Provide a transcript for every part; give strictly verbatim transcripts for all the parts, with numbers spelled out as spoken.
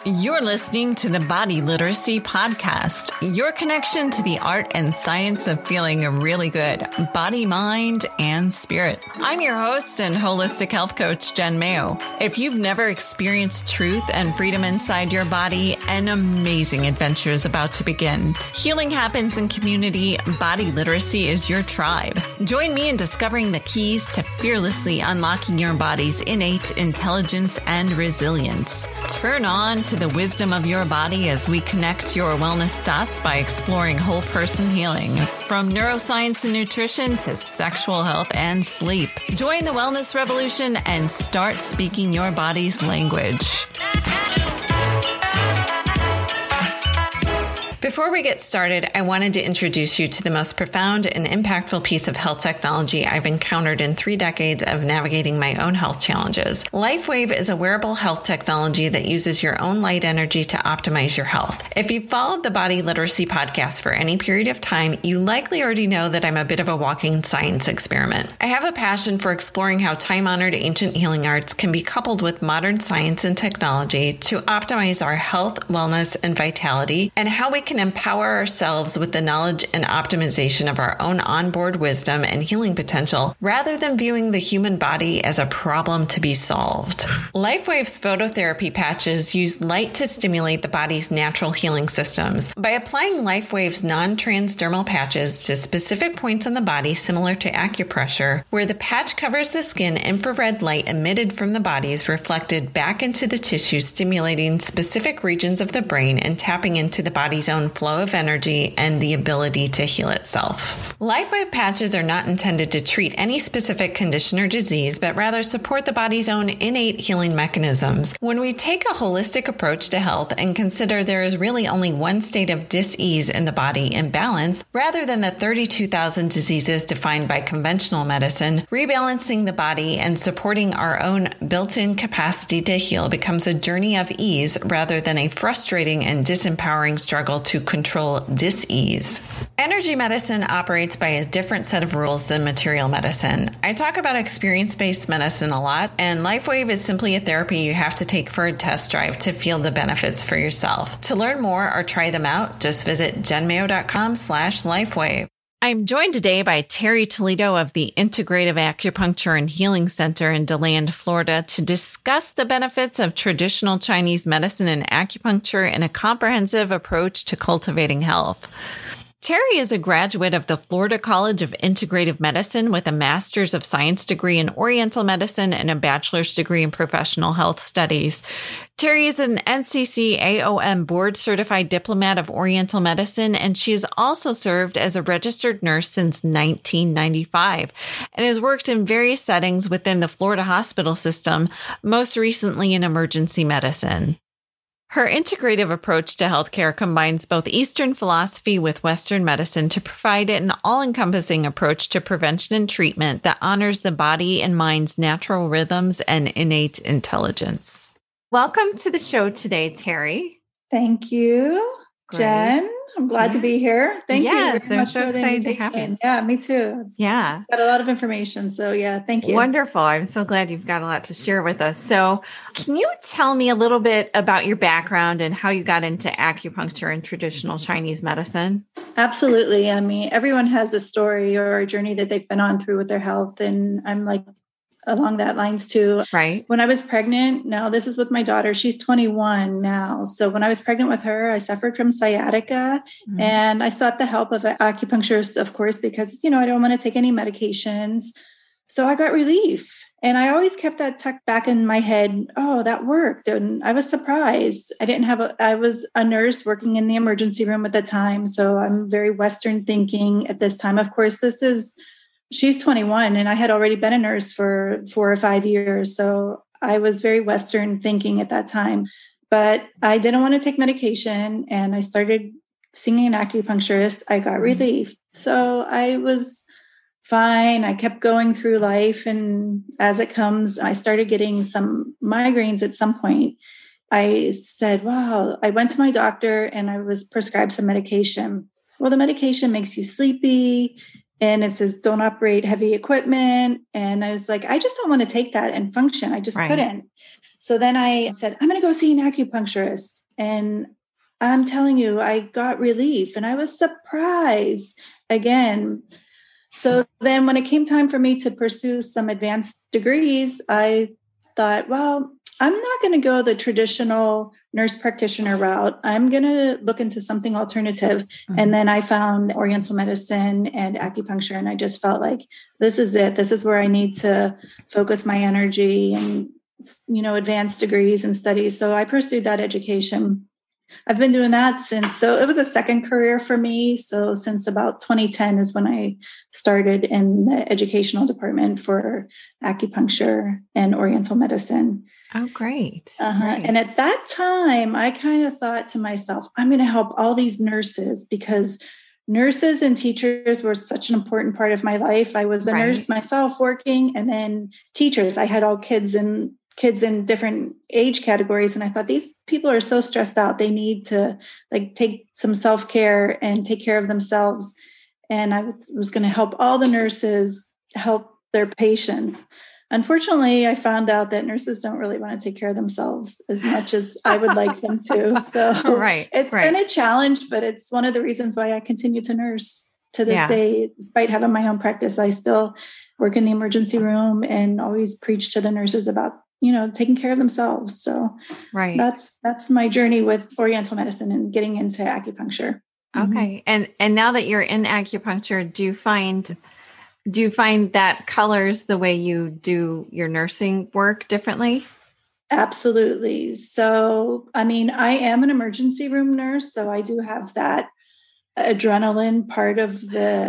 You're listening to the Body Literacy Podcast, your connection to the art and science of feeling really good, body, mind, and spirit. I'm your host and holistic health coach, Jen Mayo. If you've never experienced truth and freedom inside your body, an amazing adventure is about to begin. Healing happens in community. Body literacy is your tribe. Join me in discovering the keys to fearlessly unlocking your body's innate intelligence and resilience. Turn on to the wisdom of your body as we connect your wellness dots by exploring whole person healing. From neuroscience and nutrition to sexual health and sleep. Join the wellness revolution and start speaking your body's language. Before we get started, I wanted to introduce you to the most profound and impactful piece of health technology I've encountered in three decades of navigating my own health challenges. LifeWave is a wearable health technology that uses your own light energy to optimize your health. If you've followed the Body Literacy Podcast for any period of time, you likely already know that I'm a bit of a walking science experiment. I have a passion for exploring how time-honored ancient healing arts can be coupled with modern science and technology to optimize our health, wellness, and vitality, and how we can empower ourselves with the knowledge and optimization of our own onboard wisdom and healing potential rather than viewing the human body as a problem to be solved. LifeWave's phototherapy patches use light to stimulate the body's natural healing systems. By applying LifeWave's non-transdermal patches to specific points on the body similar to acupressure, where the patch covers the skin, infrared light emitted from the body is reflected back into the tissue, stimulating specific regions of the brain and tapping into the body's own flow of energy and the ability to heal itself. LifeWave patches are not intended to treat any specific condition or disease, but rather support the body's own innate healing mechanisms. When we take a holistic approach to health and consider there is really only one state of dis-ease in the body, imbalance, rather than the thirty-two thousand diseases defined by conventional medicine, rebalancing the body and supporting our own built-in capacity to heal becomes a journey of ease rather than a frustrating and disempowering struggle to control dis-ease. Energy medicine operates by a different set of rules than material medicine. I talk about experience-based medicine a lot, and LifeWave is simply a therapy you have to take for a test drive to feel the benefits for yourself. To learn more or try them out, just visit jenmayo.com slash LifeWave. I'm joined today by Terry Toledo of the Integrative Acupuncture and Healing Center in DeLand, Florida, to discuss the benefits of traditional Chinese medicine and acupuncture in a comprehensive approach to cultivating health. Terry is a graduate of the Florida College of Integrative Medicine with a Master's of Science degree in Oriental Medicine and a Bachelor's degree in Professional Health Studies. Terry is an N C C A O M board-certified diplomat of Oriental Medicine, and she has also served as a registered nurse since nineteen ninety-five and has worked in various settings within the Florida hospital system, most recently in emergency medicine. Her integrative approach to healthcare combines both Eastern philosophy with Western medicine to provide an all-encompassing approach to prevention and treatment that honors the body and mind's natural rhythms and innate intelligence. Welcome to the show today, Terry. Thank you, Great. Jen. I'm glad yeah. to be here. Thank yes, you very I'm much so for the excited to invitation. have you. Yeah, me too. It's yeah. Got a lot of information. So yeah, thank you. Wonderful. I'm so glad you've got a lot to share with us. So can you tell me a little bit about your background and how you got into acupuncture and traditional Chinese medicine? Absolutely. I mean, everyone has a story or a journey that they've been on through with their health. And I'm like, along that lines too. Right. When I was pregnant, now this is with my daughter, she's twenty-one now. So when I was pregnant with her, I suffered from sciatica mm-hmm. and I sought the help of an acupuncturist, of course, because, you know, I don't want to take any medications. So I got relief. And I always kept that tucked back in my head. Oh, that worked. And I was surprised. I didn't have a, I was a nurse working in the emergency room at the time. So I'm very Western thinking at this time. Of course, this is She's twenty-one and I had already been a nurse for four or five years. So I was very Western thinking at that time, but I didn't want to take medication and I started seeing an acupuncturist. I got relief. So I was fine. I kept going through life. And as it comes, I started getting some migraines at some point. I said, wow, I went to my doctor and I was prescribed some medication. Well, the medication makes you sleepy. And it says, don't operate heavy equipment. And I was like, I just don't want to take that and function. I just right. couldn't. So then I said, I'm going to go see an acupuncturist. And I'm telling you, I got relief and I was surprised again. So then when it came time for me to pursue some advanced degrees, I thought, well, I'm not going to go the traditional nurse practitioner route. I'm going to look into something alternative. Mm-hmm. And then I found Oriental medicine and acupuncture. And I just felt like this is it. This is where I need to focus my energy and, you know, advanced degrees and studies. So I pursued that education. I've been doing that since, so it was a second career for me. So since about twenty ten is when I started in the educational department for acupuncture and Oriental medicine. Oh, great. Uh-huh. Great. And at that time, I kind of thought to myself, I'm going to help all these nurses because nurses and teachers were such an important part of my life. I was a right. nurse myself working, and then teachers. I had all kids and kids in different age categories. And I thought these people are so stressed out. They need to like take some self-care and take care of themselves. And I was going to help all the nurses help their patients. Unfortunately, I found out that nurses don't really want to take care of themselves as much as I would like them to. So right, it's right. been a challenge, but it's one of the reasons why I continue to nurse to this yeah. day. Despite having my own practice, I still work in the emergency room and always preach to the nurses about, you know, taking care of themselves. So right. that's that's my journey with Oriental medicine and getting into acupuncture. Okay. Mm-hmm. And and now that you're in acupuncture, do you find do you find that colors the way you do your nursing work differently? Absolutely. So, I mean, I am an emergency room nurse, so I do have that adrenaline part of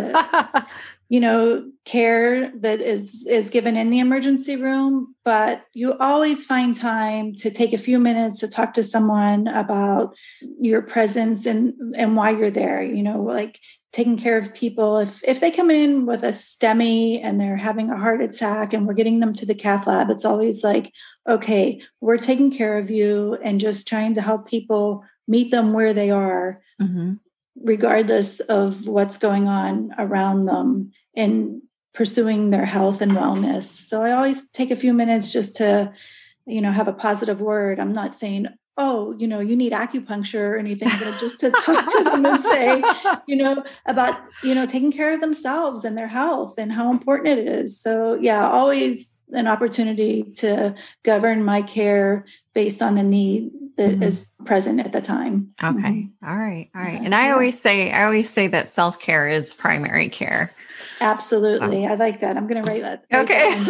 the you know, care that is, is given in the emergency room, but you always find time to take a few minutes to talk to someone about your presence and, and why you're there, you know, like taking care of people. If, if they come in with a STEMI and they're having a heart attack and we're getting them to the cath lab, it's always like, okay, we're taking care of you and just trying to help people meet them where they are. Mm-hmm. Regardless of what's going on around them and pursuing their health and wellness. So I always take a few minutes just to, you know, have a positive word. I'm not saying, oh, you know, you need acupuncture or anything, but just to talk to them and say, you know, about, you know, taking care of themselves and their health and how important it is. So yeah, always an opportunity to govern my care based on the need that mm-hmm. is present at the time. Okay. Mm-hmm. All right. All right. And I yeah. always say, I always say that self-care is primary care. Absolutely. Oh. I like that. I'm going to write that. Write okay.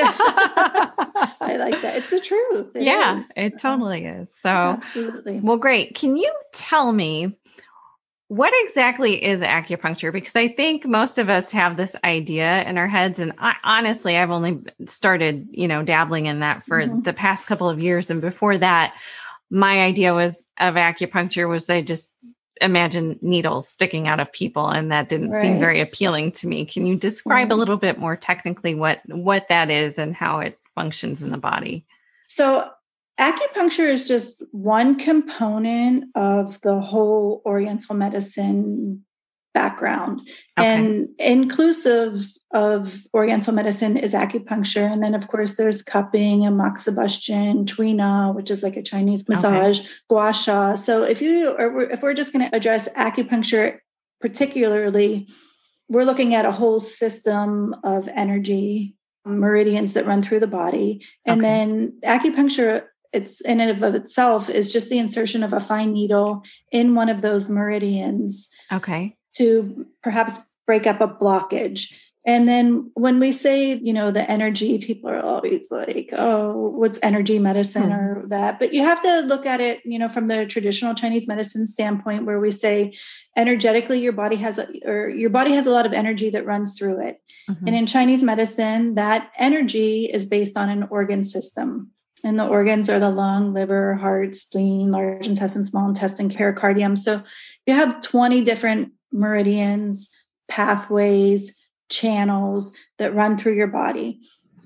That I like that. It's the truth. It yeah, is. it totally is. So absolutely. Well, great. Can you tell me what exactly is acupuncture? Because I think most of us have this idea in our heads. And I, honestly, I've only started, you know, dabbling in that for mm-hmm. the past couple of years. And before that, my idea was of acupuncture was I just imagine needles sticking out of people. And that didn't right. seem very appealing to me. Can you describe right. a little bit more technically what, what that is and how it functions in the body? So acupuncture is just one component of the whole Oriental medicine background. Okay. And inclusive of Oriental medicine is acupuncture. And then, of course, there's cupping and moxibustion, tuina, which is like a Chinese massage, okay. gua sha. So if you, or if we're just going to address acupuncture particularly, we're looking at a whole system of energy, meridians that run through the body. And okay. then acupuncture, it's in and of itself is just the insertion of a fine needle in one of those meridians. Okay. To perhaps break up a blockage. And then when we say, you know, the energy, people are always like, oh, what's energy medicine hmm. or that? But you have to look at it, you know, from the traditional Chinese medicine standpoint, where we say energetically, your body has, a, or your body has a lot of energy that runs through it. Mm-hmm. And in Chinese medicine, that energy is based on an organ system. And the organs are the lung, liver, heart, spleen, large intestine, small intestine, pericardium. So you have twenty different meridians, pathways, channels that run through your body.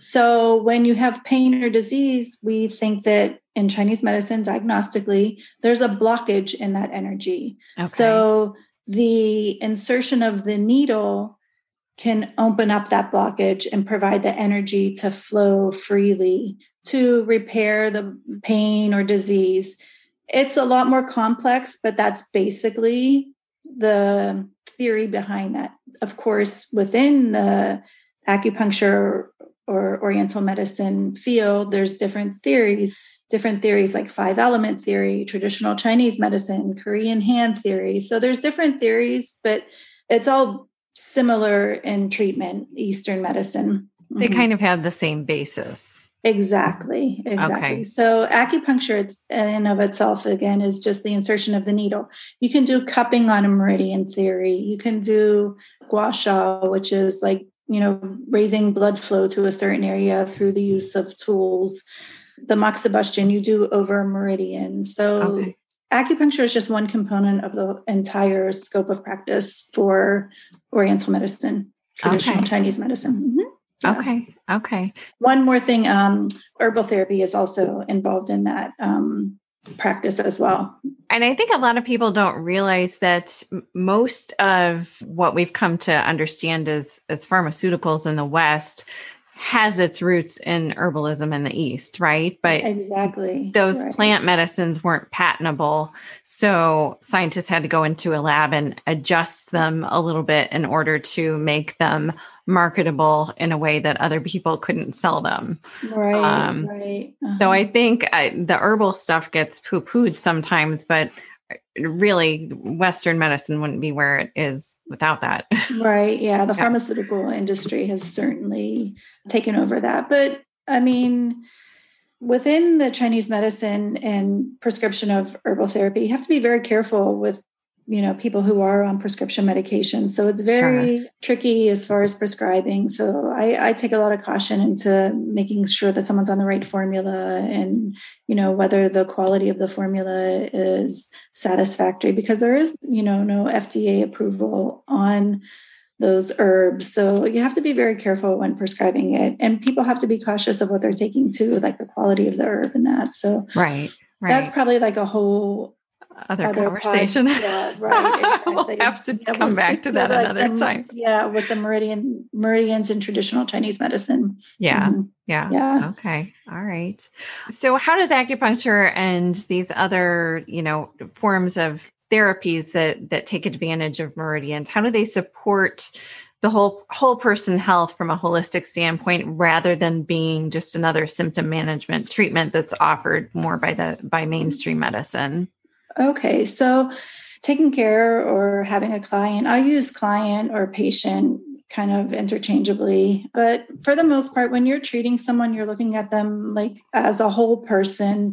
So when you have pain or disease, we think that in Chinese medicine, diagnostically, there's a blockage in that energy. Okay. So the insertion of the needle can open up that blockage and provide the energy to flow freely to repair the pain or disease. It's a lot more complex, but that's basically the theory behind that. Of course, within the acupuncture or Oriental medicine field, there's different theories, different theories like five element theory, traditional Chinese medicine, Korean hand theory. So there's different theories, but it's all similar in treatment, Eastern medicine. They mm-hmm. kind of have the same basis. Exactly. Exactly. Okay. So acupuncture it's, in and of itself, again, is just the insertion of the needle. You can do cupping on a meridian theory. You can do gua sha, which is like, you know, raising blood flow to a certain area through the use of tools. The moxibustion you do over a meridian. So okay. acupuncture is just one component of the entire scope of practice for Oriental medicine, traditional okay. Chinese medicine. Mm-hmm. Yeah. Okay. Okay. One more thing, um, herbal therapy is also involved in that um, practice as well. And I think a lot of people don't realize that most of what we've come to understand as, as pharmaceuticals in the West has its roots in herbalism in the East, right? But exactly those right. plant medicines weren't patentable. So scientists had to go into a lab and adjust them a little bit in order to make them marketable in a way that other people couldn't sell them. Right, um, right. Uh-huh. So I think uh, the herbal stuff gets poo-pooed sometimes, but really Western medicine wouldn't be where it is without that. Right. Yeah. The yeah. pharmaceutical industry has certainly taken over that. But I mean, within the Chinese medicine and prescription of herbal therapy, you have to be very careful with, you know, people who are on prescription medication. So it's very sure. tricky as far as prescribing. So I, I take a lot of caution into making sure that someone's on the right formula and, you know, whether the quality of the formula is satisfactory, because there is, you know, no F D A approval on those herbs. So you have to be very careful when prescribing it. And people have to be cautious of what they're taking too, like the quality of the herb and that. So right, right. that's probably like a whole Other, other conversation. Pod, yeah, right. We'll have to yeah, come we'll back to, to that like another the, time. Yeah, with the meridian meridians in traditional Chinese medicine. Yeah, mm-hmm. yeah, yeah. Okay, all right. So, how does acupuncture and these other, you know, forms of therapies that that take advantage of meridians, how do they support the whole whole person health from a holistic standpoint, rather than being just another symptom management treatment that's offered more by the by mainstream medicine? Okay, so taking care or having a client, I use client or patient kind of interchangeably. But for the most part, when you're treating someone, you're looking at them like as a whole person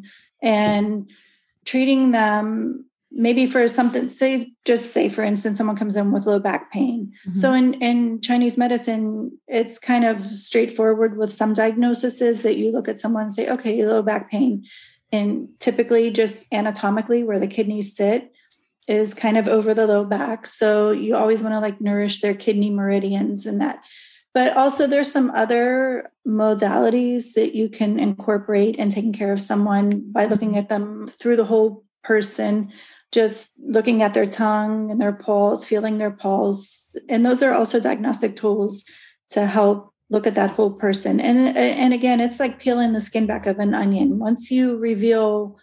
and treating them maybe for something, say, just say, for instance, someone comes in with low back pain. Mm-hmm. So in, in Chinese medicine, it's kind of straightforward with some diagnoses that you look at someone and say, okay, low back pain. And typically just anatomically where the kidneys sit is kind of over the low back. So you always want to like nourish their kidney meridians and that. But also there's some other modalities that you can incorporate in taking care of someone by looking at them through the whole person, just looking at their tongue and their pulse, feeling their pulse. And those are also diagnostic tools to help look at that whole person. And, and again, it's like peeling the skin back of an onion. Once you reveal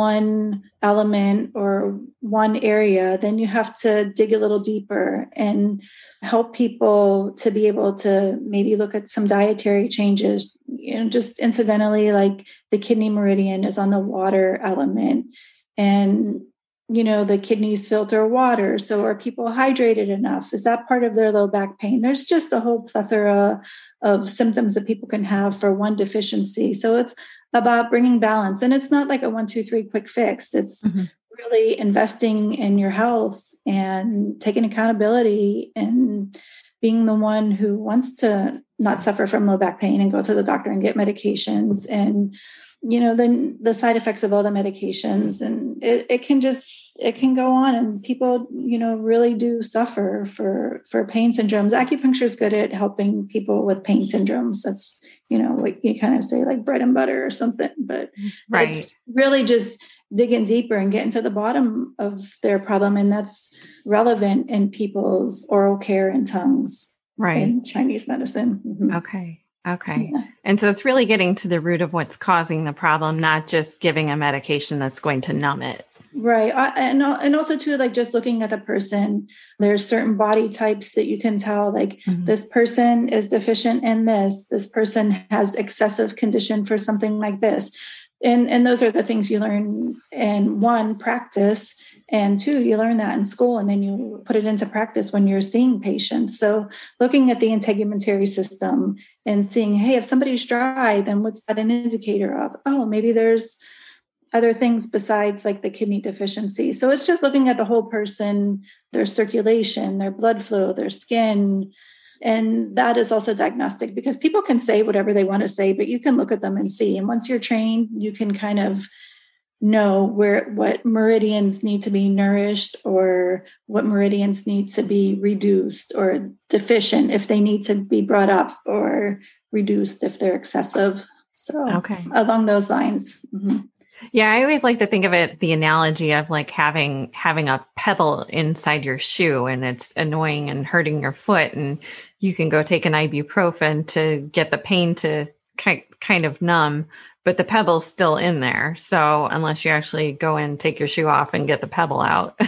one element or one area, then you have to dig a little deeper and help people to be able to maybe look at some dietary changes. You know, just incidentally, like the kidney meridian is on the water element, and you know, the kidneys filter water. So are people hydrated enough? Is that part of their low back pain? There's just a whole plethora of symptoms that people can have for one deficiency. So it's about bringing balance. And it's not like a one, two, three quick fix. It's mm-hmm. really investing in your health and taking accountability and being the one who wants to not suffer from low back pain and go to the doctor and get medications. And you know, then the side effects of all the medications, and it, it can just, it can go on, and people, you know, really do suffer for, for pain syndromes. Acupuncture is good at helping people with pain syndromes. That's, you know, what you kind of say like bread and butter or something, but right. It's really just digging deeper and getting to the bottom of their problem. And that's relevant in people's oral care and tongues right. in Chinese medicine. Mm-hmm. Okay. Okay. Yeah. And so it's really getting to the root of what's causing the problem, not just giving a medication that's going to numb it. Right. I, and, and also too, like just looking at the person, there's certain body types that you can tell, like Mm-hmm. this person is deficient in this, this person has excessive condition for something like this. And, and those are the things you learn in one, practice, and two, you learn that in school, and then you put it into practice when you're seeing patients. So looking at the integumentary system and seeing, hey, if somebody's dry, then what's that an indicator of? Oh, maybe there's other things besides like the kidney deficiency. So it's just looking at the whole person, their circulation, their blood flow, their skin. And that is also diagnostic, because people can say whatever they want to say, but you can look at them and see. And once you're trained, you can kind of know where what meridians need to be nourished, or what meridians need to be reduced or deficient if they need to be brought up, or reduced if they're excessive. So okay. Along those lines. Mm-hmm. Yeah, I always like to think of it, the analogy of like having having a pebble inside your shoe, and it's annoying and hurting your foot, and you can go take an ibuprofen to get the pain to kind kind of numb, but the pebble's still in there. So unless you actually go and take your shoe off and get the pebble out,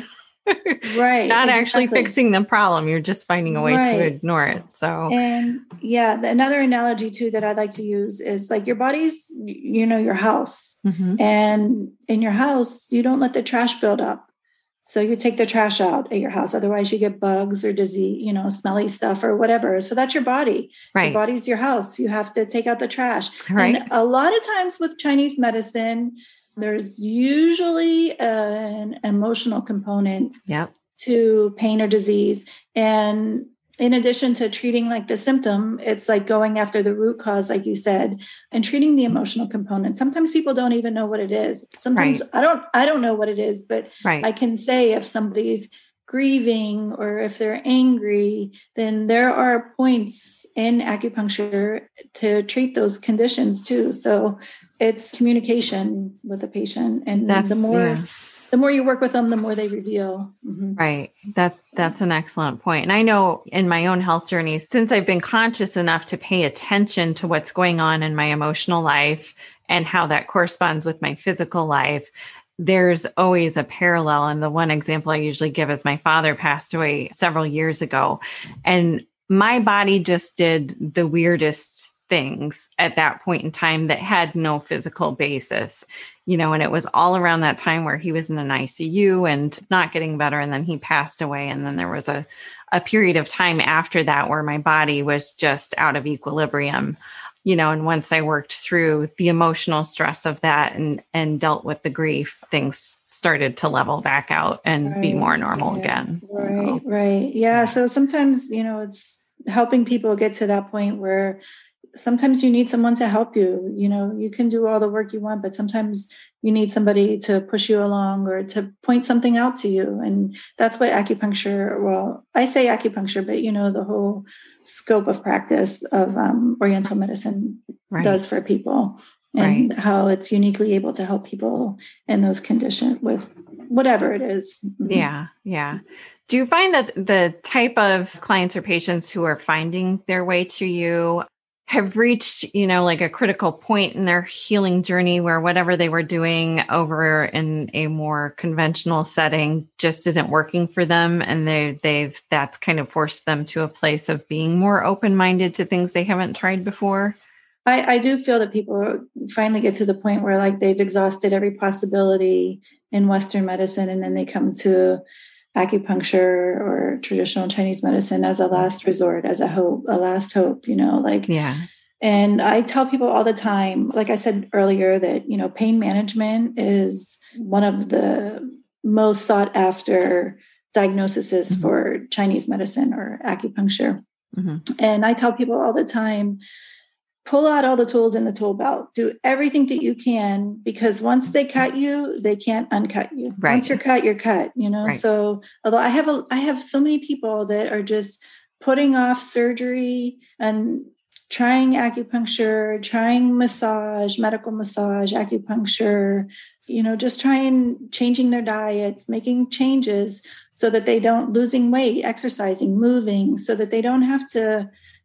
right, not exactly. actually fixing the problem, you're just finding a way right. to ignore it. So and yeah, another analogy too that I like to use is like your body's, you know, your house, mm-hmm. and in your house you don't let the trash build up. So you take the trash out at your house, otherwise you get bugs or disease, you know, smelly stuff or whatever. So that's your body. Right. Your body's your house. You have to take out the trash. Right. And a lot of times with Chinese medicine, there's usually an emotional component yep. to pain or disease. And in addition to treating like the symptom, it's like going after the root cause, like you said, and treating the emotional component. Sometimes people don't even know what it is. Sometimes right. I don't, I don't know what it is, but right. I can say if somebody's grieving or if they're angry, then there are points in acupuncture to treat those conditions too. So it's communication with the patient. And That's, the more yeah. the more you work with them, the more they reveal. Mm-hmm. Right. That's, that's an excellent point. And I know in my own health journey, since I've been conscious enough to pay attention to what's going on in my emotional life and how that corresponds with my physical life, there's always a parallel. And the one example I usually give is my father passed away several years ago, and my body just did the weirdest things at that point in time that had no physical basis, you know, and it was all around that time where he was in an I C U and not getting better. And then he passed away. And then there was a, a period of time after that where my body was just out of equilibrium, you know, and once I worked through the emotional stress of that and, and dealt with the grief, things started to level back out and right. be more normal yeah. again. Right, so. right. Yeah. So sometimes, you know, it's helping people get to that point where sometimes you need someone to help you. You know, you can do all the work you want, but sometimes you need somebody to push you along or to point something out to you. And that's what acupuncture, well, I say acupuncture, but you know, the whole scope of practice of um, Oriental medicine right. does for people, and right. how it's uniquely able to help people in those conditions with whatever it is. Yeah. Yeah. Do you find that the type of clients or patients who are finding their way to you have reached, you know, like a critical point in their healing journey where whatever they were doing over in a more conventional setting just isn't working for them, and they they've that's kind of forced them to a place of being more open-minded to things they haven't tried before? I, I do feel that people finally get to the point where like they've exhausted every possibility in Western medicine, and then they come to acupuncture or traditional Chinese medicine as a last resort, as a hope, a last hope, you know, like, yeah. And I tell people all the time, like I said earlier, that, you know, pain management is one of the most sought after diagnoses mm-hmm. for Chinese medicine or acupuncture. Mm-hmm. And I tell people all the time, pull out all the tools in the tool belt, do everything that you can, because once they cut you, they can't uncut you. Right. Once you're cut, you're cut, you know? Right. So although I have, a, I have so many people that are just putting off surgery and trying acupuncture, trying massage, medical massage, acupuncture, you know, just trying, changing their diets, making changes so that they don't, losing weight, exercising, moving, so that they don't have to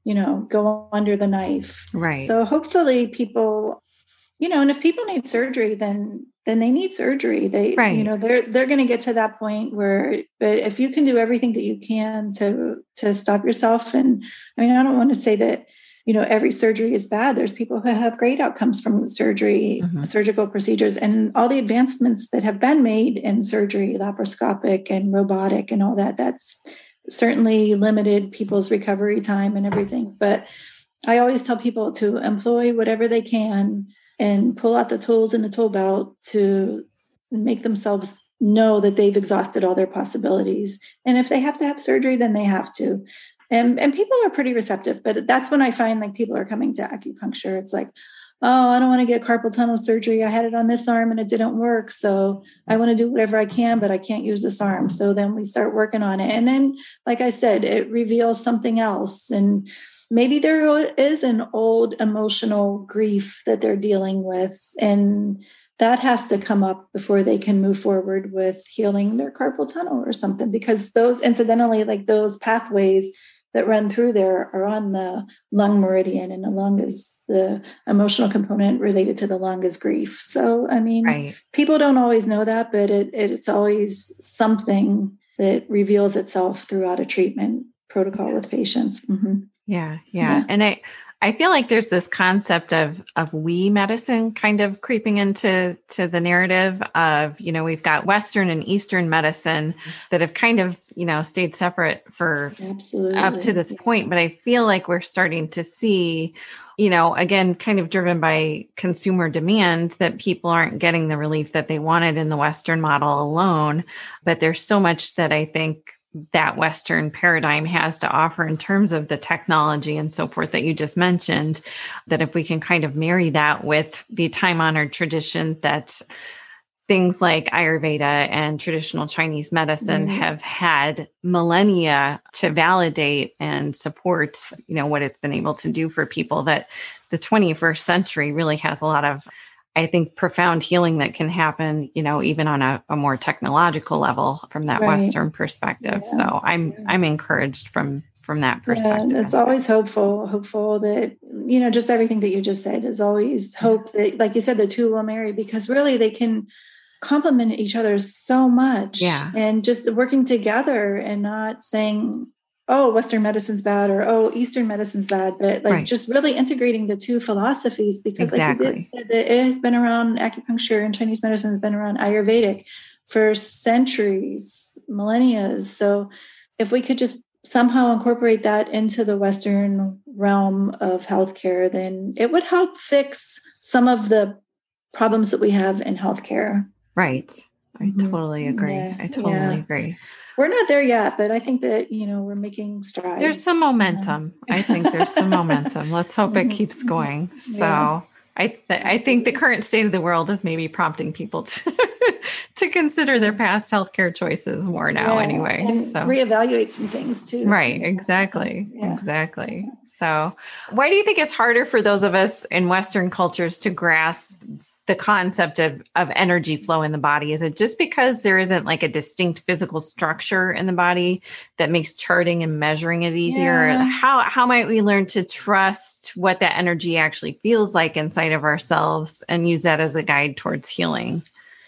you know, go under the knife. Right. So hopefully people, you know, and if people need surgery, then then they need surgery. They, right. you know, they're they're going to get to that point where, but if you can do everything that you can to to stop yourself, and I mean, I don't want to say that, you know, every surgery is bad. There's people who have great outcomes from surgery, mm-hmm. surgical procedures, and all the advancements that have been made in surgery, laparoscopic and robotic and all that. That's certainly limited people's recovery time and everything. But I always tell people to employ whatever they can and pull out the tools in the tool belt to make themselves know that they've exhausted all their possibilities. And if they have to have surgery, then they have to. And, and people are pretty receptive, but that's when I find like people are coming to acupuncture. It's like, oh, I don't want to get carpal tunnel surgery. I had it on this arm and it didn't work. So I want to do whatever I can, but I can't use this arm. So then we start working on it. And then, like I said, it reveals something else. And maybe there is an old emotional grief that they're dealing with. And that has to come up before they can move forward with healing their carpal tunnel or something, because those, incidentally, like those pathways that run through there are on the lung meridian, and the lung is the emotional component related to the lung is grief. So, I mean, right. people don't always know that, but it, it, it's always something that reveals itself throughout a treatment protocol with patients. Mm-hmm. Yeah, yeah. Yeah. And I, I feel like there's this concept of, of we medicine kind of creeping into to the narrative of, you know, we've got Western and Eastern medicine that have kind of, you know, stayed separate for Absolutely. up to this point. But I feel like we're starting to see, you know, again, kind of driven by consumer demand, that people aren't getting the relief that they wanted in the Western model alone. But there's so much that I think that Western paradigm has to offer in terms of the technology and so forth that you just mentioned, that if we can kind of marry that with the time-honored tradition that things like Ayurveda and traditional Chinese medicine mm-hmm. have had millennia to validate and support, you know, what it's been able to do for people, that the twenty-first century really has a lot of, I think, profound healing that can happen, you know, even on a, a more technological level from that right. Western perspective. Yeah. So I'm, yeah. I'm encouraged from, from that perspective. Yeah, it's always hopeful, hopeful that, you know, just everything that you just said is always hope that, like you said, the two will marry, because really they can complement each other so much. Yeah. And just working together and not saying, oh, Western medicine's bad, or, oh, Eastern medicine's bad, but like right. just really integrating the two philosophies, because exactly. like you did, said, it has been around, acupuncture and Chinese medicine has been around, Ayurvedic for centuries, millennia. So if we could just somehow incorporate that into the Western realm of healthcare, then it would help fix some of the problems that we have in healthcare. Right. I mm-hmm. totally agree. Yeah. I totally yeah. agree. We're not there yet, but I think that, you know, we're making strides. There's some momentum. You know? I think there's some momentum. Let's hope mm-hmm. it keeps going. So yeah. I th- I think the current state of the world is maybe prompting people to to consider their past healthcare choices more now yeah. anyway. And so reevaluate some things too. Right. Exactly. Yeah. Exactly. So why do you think it's harder for those of us in Western cultures to grasp the concept of, of energy flow in the body? Is it just because there isn't like a distinct physical structure in the body that makes charting and measuring it easier? Yeah. How, how might we learn to trust what that energy actually feels like inside of ourselves and use that as a guide towards healing?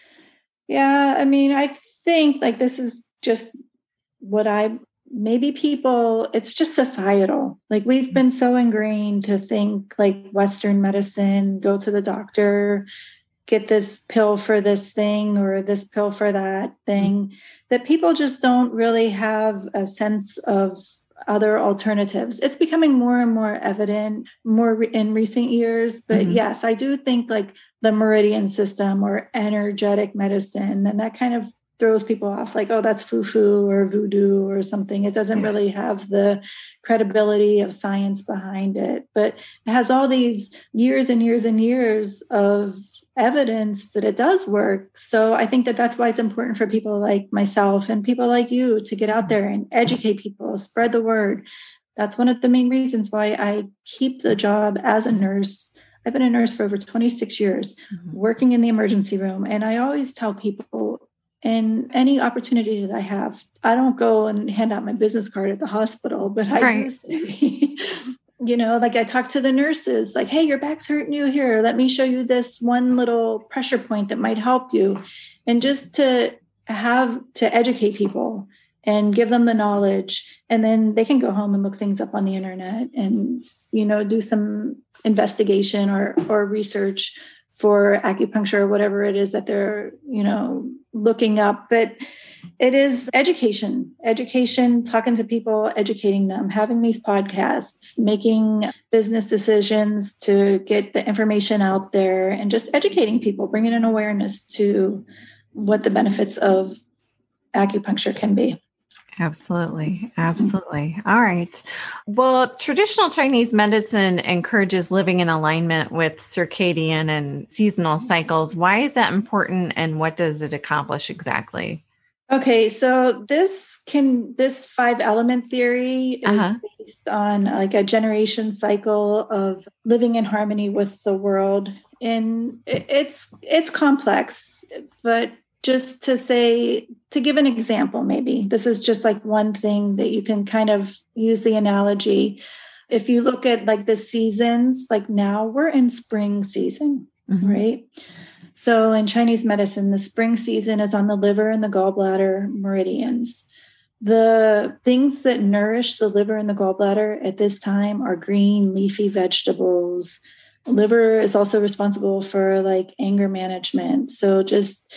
Yeah. I mean, I think like this is just what I, maybe people, it's just societal. Like we've been so ingrained to think like Western medicine, go to the doctor, get this pill for this thing or this pill for that thing, that people just don't really have a sense of other alternatives. It's becoming more and more evident more re- in recent years. But mm-hmm. yes, I do think like the meridian system or energetic medicine, and that kind of throws people off like, oh, that's foo-foo or voodoo or something. It doesn't yeah. really have the credibility of science behind it, but it has all these years and years and years of evidence that it does work. So I think that that's why it's important for people like myself and people like you to get out there and educate people, spread the word. That's one of the main reasons why I keep the job as a nurse. I've been a nurse for over twenty-six years, mm-hmm. working in the emergency room. And I always tell people, and any opportunity that I have, I don't go and hand out my business card at the hospital, but I right. do say, you know, like I talk to the nurses, like, hey, your back's hurting you here. Let me show you this one little pressure point that might help you. And just to have to educate people and give them the knowledge. And then they can go home and look things up on the internet and, you know, do some investigation or, or research for acupuncture or whatever it is that they're, you know, looking up. But it is education, education, talking to people, educating them, having these podcasts, making business decisions to get the information out there and just educating people, bringing an awareness to what the benefits of acupuncture can be. Absolutely. Absolutely. All right. Well, traditional Chinese medicine encourages living in alignment with circadian and seasonal cycles. Why is that important and what does it accomplish exactly? Okay, so this can this five element theory is uh-huh. based on like a generation cycle of living in harmony with the world. And it's it's complex, but just to say, to give an example, maybe this is just like one thing that you can kind of use the analogy. If you look at like the seasons, like now we're in spring season, mm-hmm. right? So in Chinese medicine, the spring season is on the liver and the gallbladder meridians. The things that nourish the liver and the gallbladder at this time are green, leafy vegetables. Liver is also responsible for like anger management. So just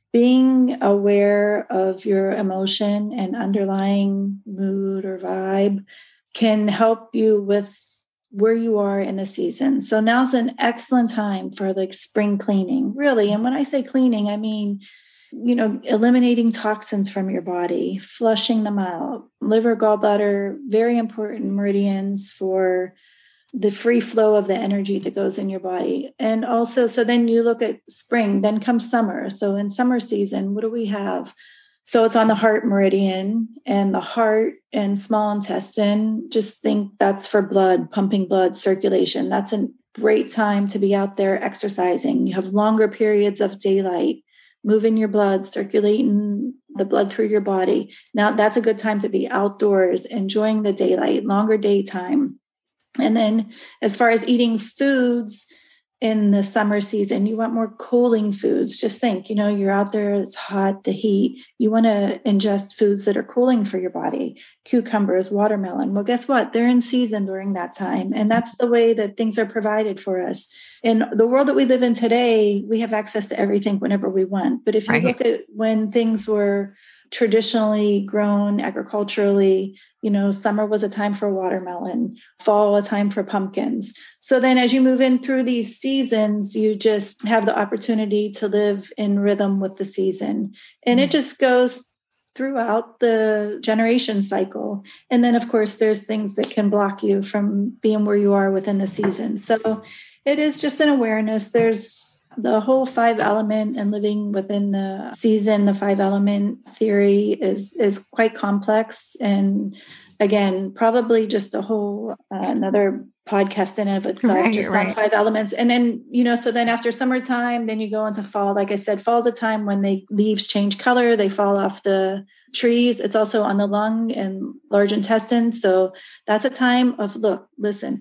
being aware of your emotion and underlying mood or vibe can help you with where you are in the season. So now's an excellent time for like spring cleaning, really. And when I say cleaning, I mean, you know, eliminating toxins from your body, flushing them out. Liver, gallbladder, very important meridians for the free flow of the energy that goes in your body. And also, so then you look at spring, then comes summer. So in summer season, what do we have? So it's on the heart meridian, and the heart and small intestine, just think that's for blood, pumping blood, circulation. That's a great time to be out there exercising. You have longer periods of daylight, moving your blood, circulating the blood through your body. Now that's a good time to be outdoors, enjoying the daylight, longer daytime. And then as far as eating foods in the summer season, you want more cooling foods. Just think, you know, you're out there, it's hot, the heat. You want to ingest foods that are cooling for your body. Cucumbers, watermelon. Well, guess what? They're in season during that time. And that's the way that things are provided for us. In the world that we live in today, we have access to everything whenever we want. But if you right. look at when things were traditionally grown agriculturally, you know, summer was a time for watermelon, fall a time for pumpkins. So then as you move in through these seasons, you just have the opportunity to live in rhythm with the season. And mm-hmm. it just goes throughout the generation cycle. And then, of course, there's things that can block you from being where you are within the season. So it is just an awareness. There's the whole five element and living within the season, the five element theory is, is quite complex. And again, probably just a whole, uh, another podcast in and of itself, right, just right. on five elements. And then, you know, so then after summertime, then you go into fall. Like I said, fall's a time when the leaves change color, they fall off the trees. It's also on the lung and large intestine. So that's a time of, look, listen,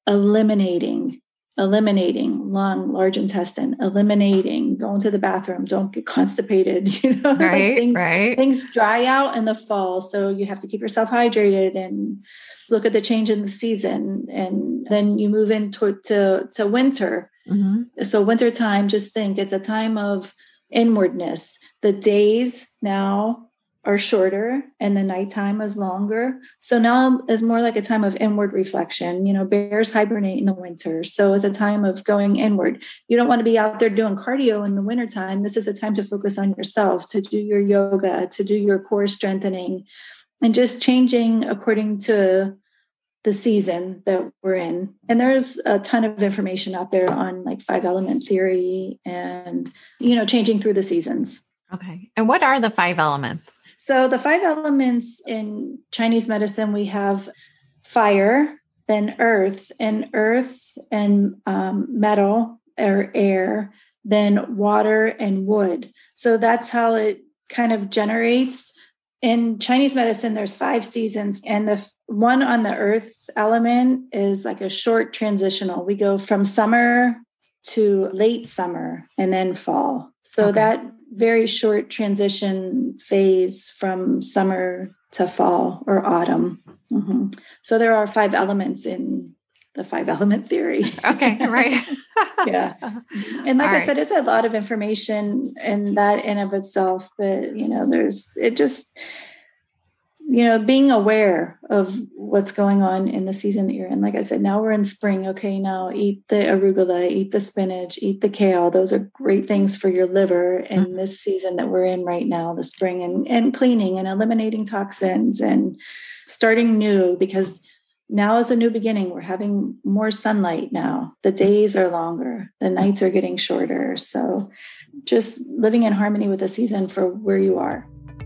eliminating eliminating lung, large intestine, eliminating, going to the bathroom, don't get constipated, you know, right, like things, right. things dry out in the fall. So you have to keep yourself hydrated and look at the change in the season. And then you move into to, to winter. Mm-hmm. So winter time, just think it's a time of inwardness. The days now are shorter and the nighttime is longer. So now is more like a time of inward reflection. You know, bears hibernate in the winter. So it's a time of going inward. You don't want to be out there doing cardio in the wintertime. This is a time to focus on yourself, to do your yoga, to do your core strengthening, and just changing according to the season that we're in. And there's a ton of information out there on like five element theory and, you know, changing through the seasons. Okay. And what are the five elements? So the five elements in Chinese medicine, we have fire, then earth, and earth and um, metal or air, then water and wood. So that's how it kind of generates in Chinese medicine, there's five seasons, and the f- one on the earth element is like a short transitional. We go from summer to late summer and then fall. So Okay. that very short transition phase from summer to fall or autumn. Mm-hmm. So there are five elements in the five element theory. Okay, right. Yeah. And like All I right. said, it's a lot of information in that in of itself, but you know, there's, it just, you know, being aware of what's going on in the season that you're in. Like I said, now we're in spring. Okay. Now eat the arugula, eat the spinach, eat the kale. Those are great things for your liver in Mhm. this season that we're in right now, the spring, and, and cleaning and eliminating toxins and starting new, because now is a new beginning. We're having more sunlight now. The days are longer. The nights are getting shorter. So just living in harmony with the season for where you are.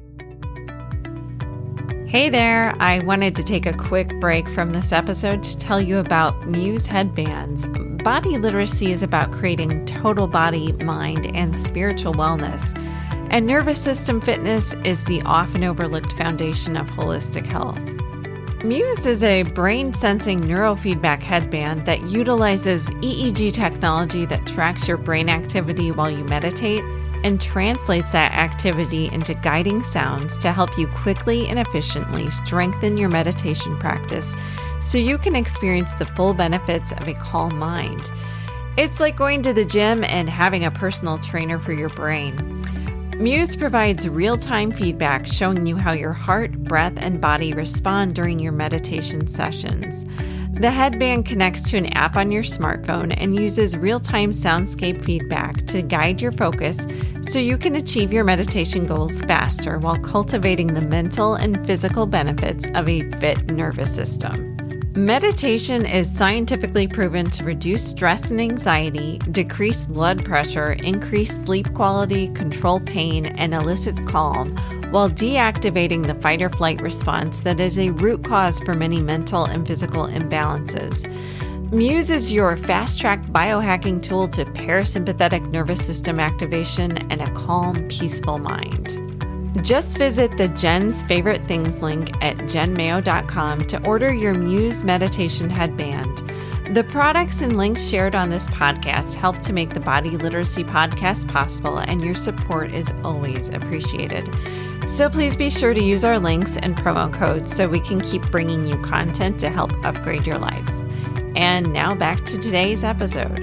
Hey there, I wanted to take a quick break from this episode to tell you about Muse headbands. Body literacy is about creating total body, mind, and spiritual wellness. And nervous system fitness is the often overlooked foundation of holistic health. Muse is a brain-sensing neurofeedback headband that utilizes E E G technology that tracks your brain activity while you meditate and translates that activity into guiding sounds to help you quickly and efficiently strengthen your meditation practice so you can experience the full benefits of a calm mind. It's like going to the gym and having a personal trainer for your brain. Muse provides real-time feedback showing you how your heart, breath, and body respond during your meditation sessions. The headband connects to an app on your smartphone and uses real-time soundscape feedback to guide your focus so you can achieve your meditation goals faster while cultivating the mental and physical benefits of a fit nervous system. Meditation is scientifically proven to reduce stress and anxiety, decrease blood pressure, increase sleep quality, control pain, and elicit calm, while deactivating the fight or flight response that is a root cause for many mental and physical imbalances. Muse is your fast-track biohacking tool to parasympathetic nervous system activation and a calm, peaceful mind. Just visit the Jen's Favorite Things link at jen mayo dot com to order your Muse meditation headband. The products and links shared on this podcast help to make the Body Literacy Podcast possible, and your support is always appreciated. So please be sure to use our links and promo codes so we can keep bringing you content to help upgrade your life. And now back to today's episode.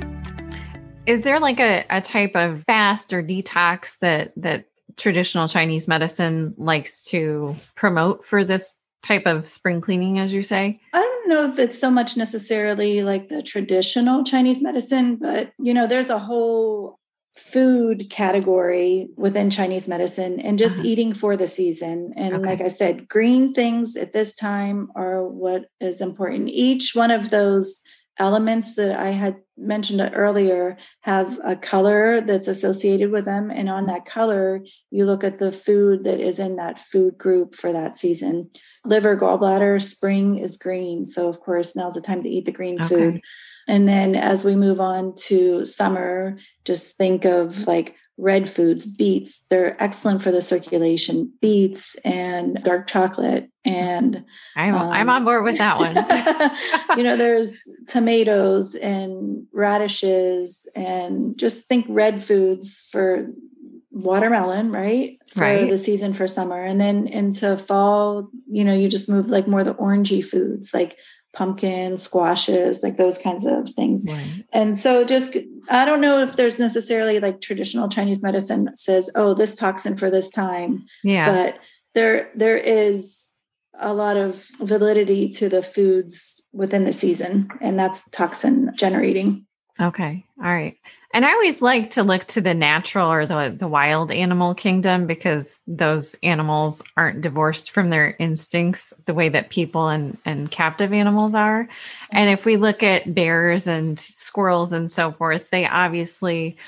Is there like a, a type of fast or detox that that traditional Chinese medicine likes to promote for this type of spring cleaning, as you say? I don't know if it's so much necessarily like the traditional Chinese medicine, but you know, there's a whole food category within Chinese medicine and just Uh-huh. eating for the season. And Okay. like I said, green things at this time are what is important. Each one of those elements that I had mentioned earlier have a color that's associated with them. And on that color, you look at the food that is in that food group for that season. Liver, gallbladder, spring is green. So of course, now's the time to eat the green Okay. food. And then as we move on to summer, just think of like red foods, beets. They're excellent for the circulation. Beets and dark chocolate. And I'm, um, I'm on board with that one. you know, there's tomatoes and radishes, and just think red foods for watermelon, right? For Right. the season for summer. And then into fall, you know, you just move like more the orangey foods like pumpkin, squashes, like those kinds of things. Right. And so just, I don't know if there's necessarily like traditional Chinese medicine says, oh, this toxin for this time, Yeah. but there, there is a lot of validity to the foods within the season, and that's toxin generating. Okay. All right. And I always like to look to the natural or the, the wild animal kingdom, because those animals aren't divorced from their instincts the way that people and, and captive animals are. And if we look at bears and squirrels and so forth, they obviously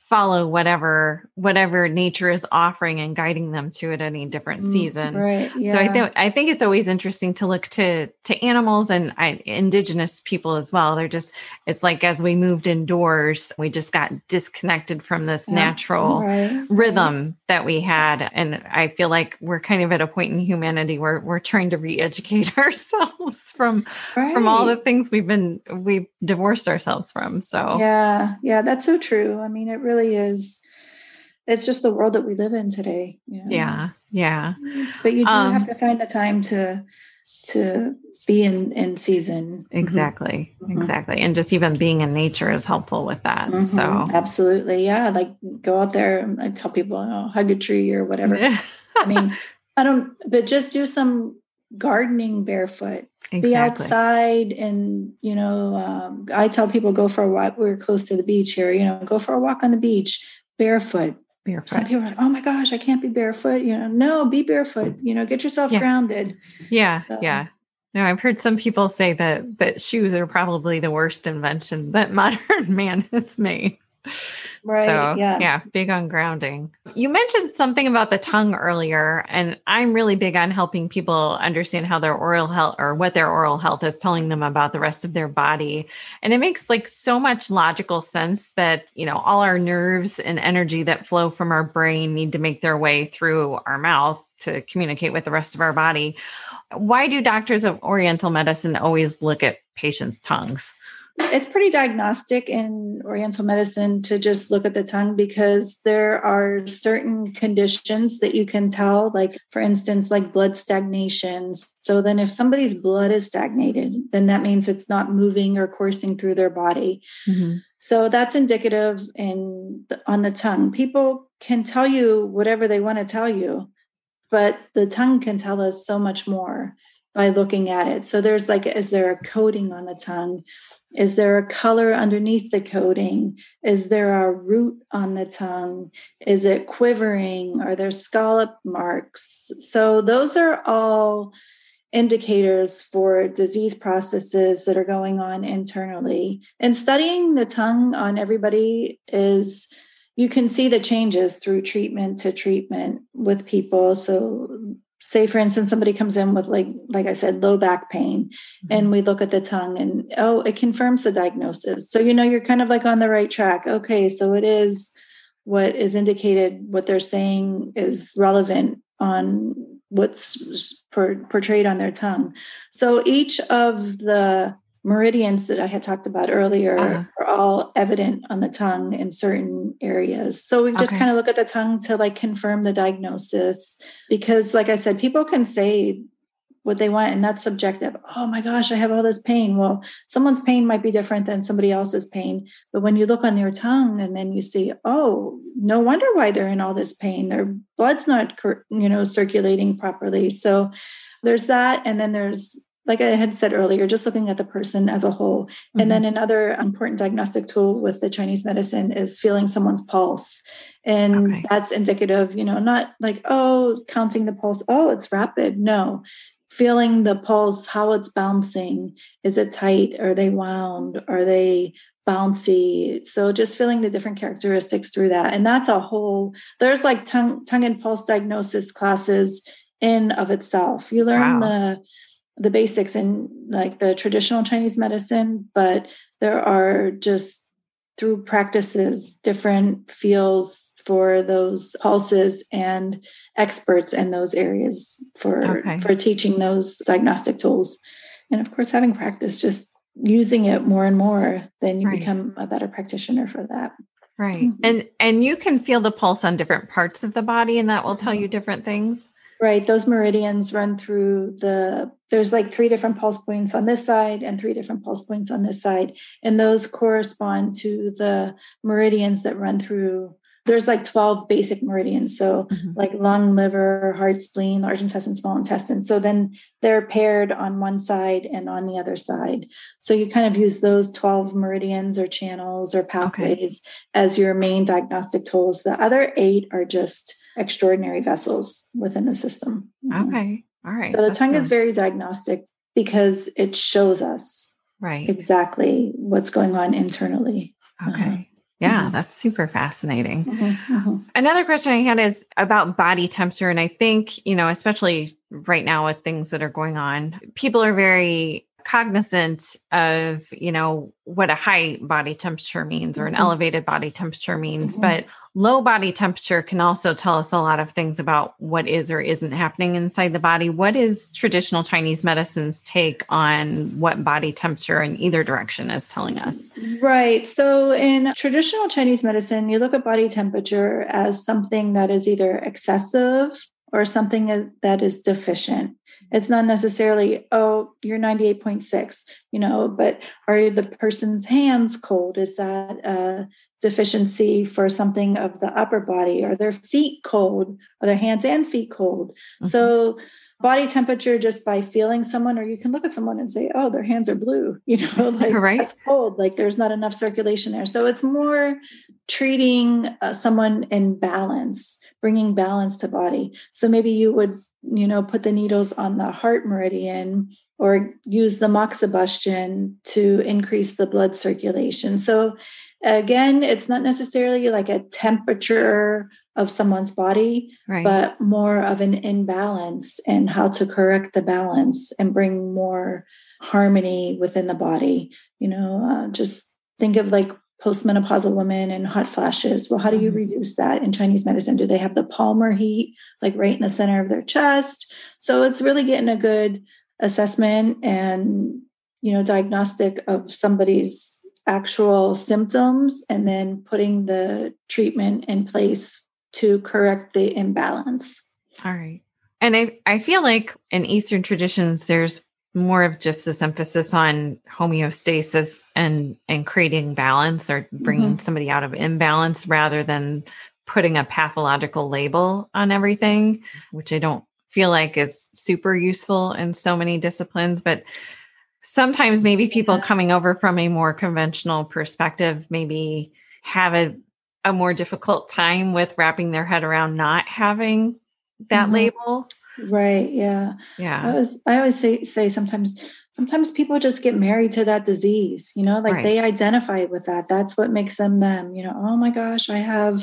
follow whatever, whatever nature is offering and guiding them to at any different season. Right. Yeah. So I think, I think it's always interesting to look to, to animals and I, indigenous people as well. They're just, it's like, as we moved indoors, we just got disconnected from this Yeah. natural Right. rhythm right. that we had. And I feel like we're kind of at a point in humanity where we're trying to re-educate ourselves from, right. from all the things we've been, we've divorced ourselves from. So yeah, yeah, that's so true. I mean, it really is. It's just the world that we live in today. You know? Yeah. Yeah. But you do um, have to find the time to, to be in, in season. Exactly. Mm-hmm. Exactly. And just even being in nature is helpful with that. Mm-hmm. So absolutely. Yeah. Like go out there and I tell people, oh, hug a tree or whatever. I mean, I don't, but just do some gardening barefoot. Exactly. Be outside and, you know, um, I tell people go for a walk. We're close to the beach here, you know, go for a walk on the beach barefoot. Barefoot. Some people are like, oh my gosh, I can't be barefoot. You know, no, be barefoot, you know, get yourself yeah. grounded. Yeah. So. Yeah. No, I've heard some people say that, that shoes are probably the worst invention that modern man has made. Right. So, yeah. yeah, big on grounding. You mentioned something about the tongue earlier, and I'm really big on helping people understand how their oral health or what their oral health is telling them about the rest of their body. And it makes like so much logical sense that, you know, all our nerves and energy that flow from our brain need to make their way through our mouth to communicate with the rest of our body. Why do doctors of Oriental medicine always look at patients' tongues? It's pretty diagnostic in Oriental medicine to just look at the tongue because there are certain conditions that you can tell, like, for instance, like blood stagnation. So then if somebody's blood is stagnated, then that means it's not moving or coursing through their body. Mm-hmm. So that's indicative in on the tongue. People can tell you whatever they want to tell you, but the tongue can tell us so much more by looking at it. So there's like, is there a coating on the tongue? Is there a color underneath the coating? Is there a root on the tongue? Is it quivering? Are there scallop marks? So those are all indicators for disease processes that are going on internally. And studying the tongue on everybody is, you can see the changes through treatment to treatment with people. So say, for instance, somebody comes in with, like, like I said, low back pain, mm-hmm. and we look at the tongue and, oh, it confirms the diagnosis. So, you know, you're kind of like on the right track. Okay, so it is what is indicated, what they're saying is relevant on what's per, portrayed on their tongue. So each of the meridians that I had talked about earlier uh-huh. are all evident on the tongue in certain areas. So we just okay. kind of look at the tongue to like confirm the diagnosis, because like I said, people can say what they want and that's subjective. Oh my gosh, I have all this pain. Well, someone's pain might be different than somebody else's pain. But when you look on their tongue and then you see, oh, no wonder why they're in all this pain. Their blood's not, you know, circulating properly. So there's that. And then there's, like I had said earlier, just looking at the person as a whole. Mm-hmm. And then another important diagnostic tool with the Chinese medicine is feeling someone's pulse. And okay. that's indicative, you know, not like, oh, counting the pulse. Oh, it's rapid. No, feeling the pulse, how it's bouncing. Is it tight? Are they wound? Are they bouncy? So just feeling the different characteristics through that. And that's a whole, there's like tongue, tongue and pulse diagnosis classes in of itself. You learn wow. the the basics in like the traditional Chinese medicine, but there are just through practices, different feels for those pulses and experts in those areas for, okay. for teaching those diagnostic tools. And of course, having practice, just using it more and more, then you right. become a better practitioner for that. Right. Mm-hmm. And, and you can feel the pulse on different parts of the body and that will tell you different things. Right. Those meridians run through the, there's like three different pulse points on this side and three different pulse points on this side. And those correspond to the meridians that run through, there's like twelve basic meridians. So mm-hmm. like lung, liver, heart, spleen, large intestine, small intestine. So then they're paired on one side and on the other side. So you kind of use those twelve meridians or channels or pathways okay. as your main diagnostic tools. The other eight are just extraordinary vessels within the system. Okay. All right. So the tongue good. is very diagnostic because it shows us right exactly what's going on internally. Okay. Yeah, Mm-hmm. that's super fascinating. Mm-hmm. Mm-hmm. Another question I had is about body temperature. And I think, you know, especially right now with things that are going on, people are very cognizant of, you know, what a high body temperature means or an Mm-hmm. elevated body temperature means. Mm-hmm. But low body temperature can also tell us a lot of things about what is or isn't happening inside the body. What is traditional Chinese medicine's take on what body temperature in either direction is telling us? Right. So in traditional Chinese medicine, you look at body temperature as something that is either excessive or something that is deficient. It's not necessarily, oh, you're ninety-eight point six, you know, but are the person's hands cold? Is that a deficiency for something of the upper body? Are their feet cold? Are their hands and feet cold? Mm-hmm. So body temperature, just by feeling someone, or you can look at someone and say, oh, their hands are blue, you know, like right? That's cold, like there's not enough circulation there. So it's more treating uh, someone in balance, bringing balance to body. So maybe you would, you know, put the needles on the heart meridian or use the moxibustion to increase the blood circulation. So again, it's not necessarily like a temperature of someone's body, right, but more of an imbalance and how to correct the balance and bring more harmony within the body. You know, uh, just think of like postmenopausal women and hot flashes. Well, how do you mm-hmm. reduce that in Chinese medicine? Do they have the palmar heat, like right in the center of their chest? So it's really getting a good assessment and, you know, diagnostic of somebody's actual symptoms and then putting the treatment in place to correct the imbalance. All right. And I, I feel like in Eastern traditions, there's more of just this emphasis on homeostasis and, and creating balance or bringing mm-hmm. somebody out of imbalance rather than putting a pathological label on everything, which I don't feel like is super useful in so many disciplines. But sometimes maybe people yeah. coming over from a more conventional perspective maybe have a, a more difficult time with wrapping their head around not having that mm-hmm. label. Right. Yeah. Yeah. I always, I always say, say sometimes, sometimes people just get married to that disease, you know, like right. they identify with that. That's what makes them them, you know, oh my gosh, I have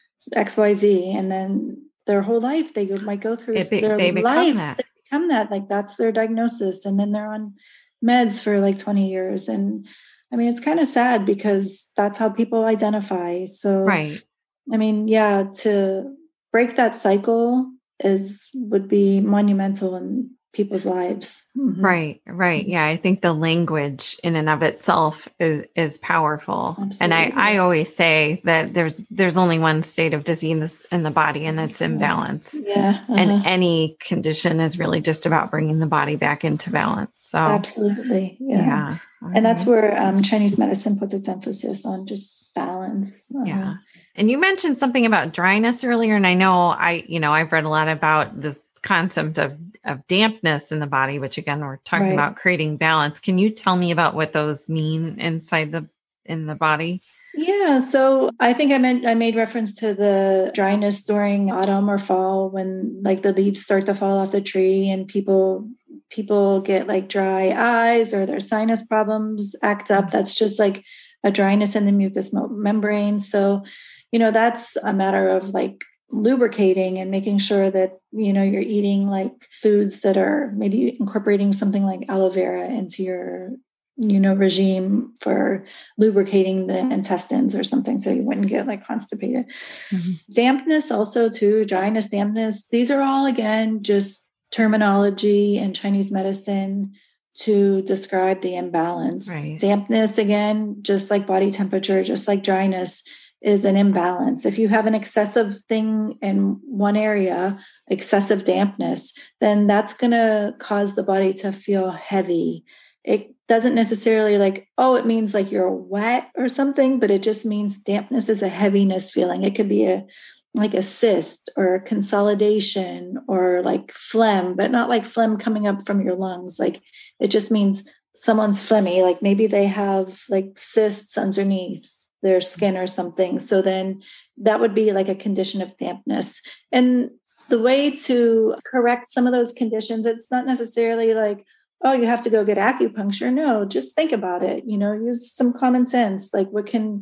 X Y Z. And then their whole life, they might go through it be, their they life. Become that. They become that, like that's their diagnosis. And then they're on meds for like twenty years. And I mean, it's kind of sad because that's how people identify. So, right. I mean, yeah, to break that cycle is would be monumental in people's lives. Mm-hmm. Right, right. Yeah, I think the language in and of itself is is powerful. Absolutely. And I, I always say that there's there's only one state of disease in the body, and it's imbalance. Yeah. Uh-huh. And any condition is really just about bringing the body back into balance. So absolutely. Yeah. yeah. And right. that's where um, Chinese medicine puts its emphasis on just balance. Uh-huh. Yeah. And you mentioned something about dryness earlier. And I know I, you know, I've read a lot about this concept of, of dampness in the body, which again, we're talking right. about creating balance. Can you tell me about what those mean inside the, in the body? Yeah. So I think I meant, I made reference to the dryness during autumn or fall when like the leaves start to fall off the tree and people, people get like dry eyes or their sinus problems act up. That's just like a dryness in the mucous membrane. So, you know, that's a matter of like lubricating and making sure that, you know, you're eating like foods that are maybe incorporating something like aloe vera into your, you know, regime for lubricating the intestines or something. So you wouldn't get like constipated. Mm-hmm. Dampness also too, dryness, dampness. These are all, again, just terminology in Chinese medicine to describe the imbalance. Right. Dampness, again, just like body temperature, just like dryness, is an imbalance. If you have an excessive thing in one area, excessive dampness, then that's going to cause the body to feel heavy. It doesn't necessarily like, oh, it means like you're wet or something, but it just means dampness is a heaviness feeling. It could be a like a cyst or a consolidation or like phlegm, but not like phlegm coming up from your lungs. Like it just means someone's phlegmy, like maybe they have like cysts underneath their skin or something. So then that would be like a condition of dampness. And the way to correct some of those conditions, it's not necessarily like, oh, you have to go get acupuncture. No, just think about it. You know, use some common sense. Like what can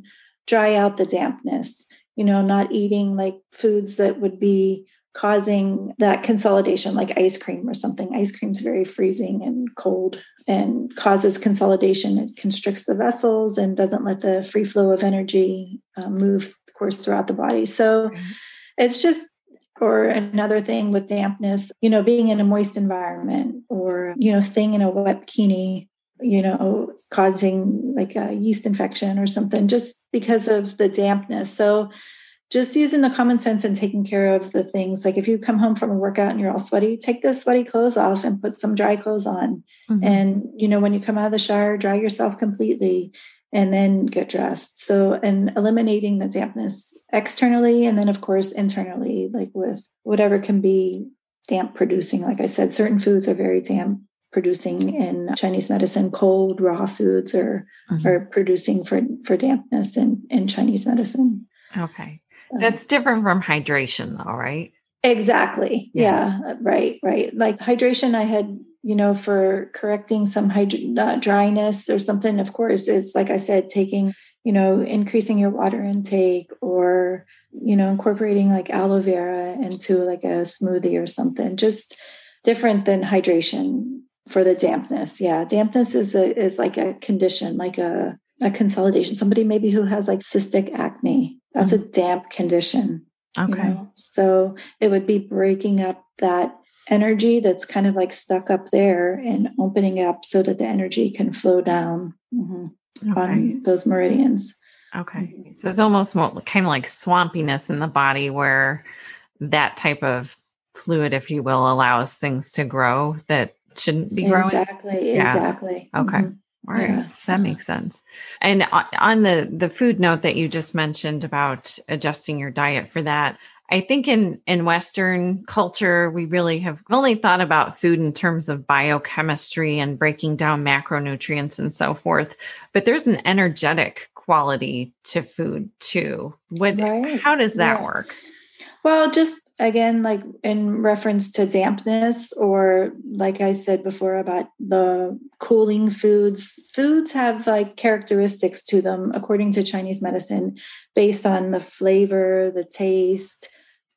dry out the dampness, you know, not eating like foods that would be causing that consolidation, like ice cream or something. Ice cream's very freezing and cold and causes consolidation. It constricts the vessels and doesn't let the free flow of energy uh, move, of course, throughout the body. So right. It's just, or another thing with dampness, you know, being in a moist environment or, you know, staying in a wet bikini, you know, causing like a yeast infection or something just because of the dampness. So just using the common sense and taking care of the things. Like if you come home from a workout and you're all sweaty, take the sweaty clothes off and put some dry clothes on. Mm-hmm. And, you know, when you come out of the shower, dry yourself completely and then get dressed. So, and eliminating the dampness externally. And then of course, internally, like with whatever can be damp producing. Like I said, certain foods are very damp producing in Chinese medicine. Cold, raw foods are, mm-hmm. are producing for, for dampness in, in Chinese medicine. Okay. That's different from hydration though, right? Exactly. Yeah. yeah. Right. Right. Like hydration, I had, you know, for correcting some hyd- uh, dryness or something, of course, is like I said, taking, you know, increasing your water intake or, you know, incorporating like aloe vera into like a smoothie or something, just different than hydration for the dampness. Yeah. Dampness is a, is like a condition, like a, a consolidation, somebody maybe who has like cystic acne. That's mm-hmm. a damp condition. Okay. You know? So it would be breaking up that energy that's kind of like stuck up there and opening up so that the energy can flow down mm-hmm, okay. on those meridians. Okay. So it's almost more, kind of like swampiness in the body where that type of fluid, if you will, allows things to grow that shouldn't be growing. Exactly. Yeah. Exactly. Okay. Mm-hmm. All right. Yeah. That makes sense. And on the, the food note that you just mentioned about adjusting your diet for that, I think in, in Western culture, we really have only thought about food in terms of biochemistry and breaking down macronutrients and so forth. But there's an energetic quality to food too. What, right. How does that yeah. work? Well, just again, like in reference to dampness, or like I said before about the cooling foods, foods have like characteristics to them, according to Chinese medicine, based on the flavor, the taste,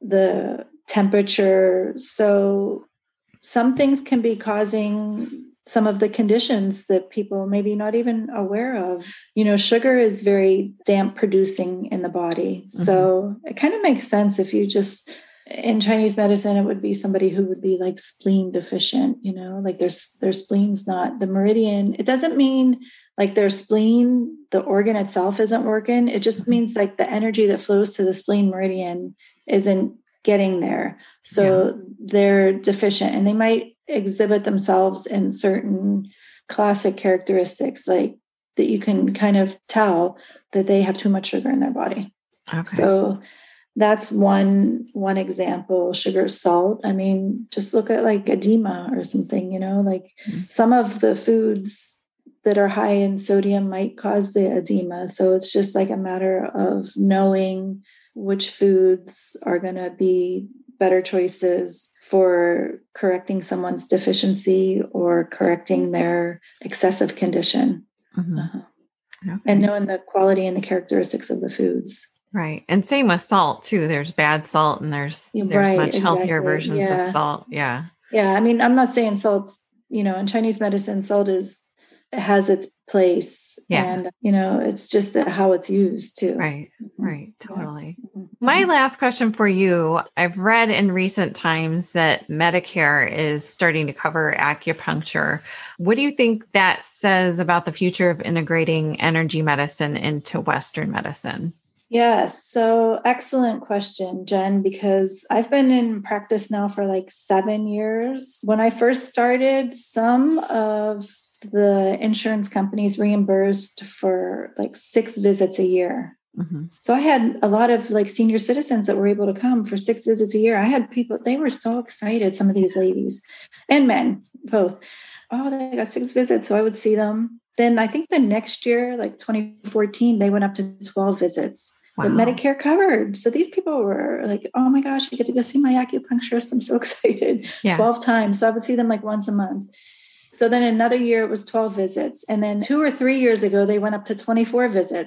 the temperature. So some things can be causing some of the conditions that people maybe not even aware of. You know, sugar is very damp producing in the body. Mm-hmm. So it kind of makes sense if you just, in Chinese medicine, it would be somebody who would be like spleen deficient, you know, like their, their spleen's not the meridian. It doesn't mean like their spleen, the organ itself isn't working. It just mm-hmm. means like the energy that flows to the spleen meridian isn't getting there. So yeah. they're deficient and they might exhibit themselves in certain classic characteristics, like that you can kind of tell that they have too much sugar in their body. Okay. So that's one, one example. Sugar, salt. I mean, just look at like edema or something, you know, like mm-hmm. some of the foods that are high in sodium might cause the edema. So it's just like a matter of knowing which foods are going to be better choices for correcting someone's deficiency or correcting their excessive condition. Mm-hmm. Uh-huh. Okay. And knowing the quality and the characteristics of the foods. Right. And same with salt too. There's bad salt and there's, there's right, much healthier exactly. versions yeah. of salt. Yeah. Yeah. I mean, I'm not saying salt, you know, in Chinese medicine, salt is, it has its place yeah. and, you know, it's just how it's used too. Right. Right. Totally. Yeah. My last question for you. I've read in recent times that Medicare is starting to cover acupuncture. What do you think that says about the future of integrating energy medicine into Western medicine? Yes. So excellent question, Jen, because I've been in practice now for like seven years. When I first started, some of the insurance companies reimbursed for like six visits a year. Mm-hmm. So I had a lot of like senior citizens that were able to come for six visits a year. I had people, they were so excited, some of these ladies and men, both. Oh, they got six visits. So I would see them. Then I think the next year, like twenty fourteen, they went up to twelve visits wow. that Medicare covered. So these people were like, oh my gosh, I get to go see my acupuncturist. I'm so excited. Yeah. twelve times. So I would see them like once a month. So then another year it was twelve visits. And then two or three years ago, they went up to twenty-four visits.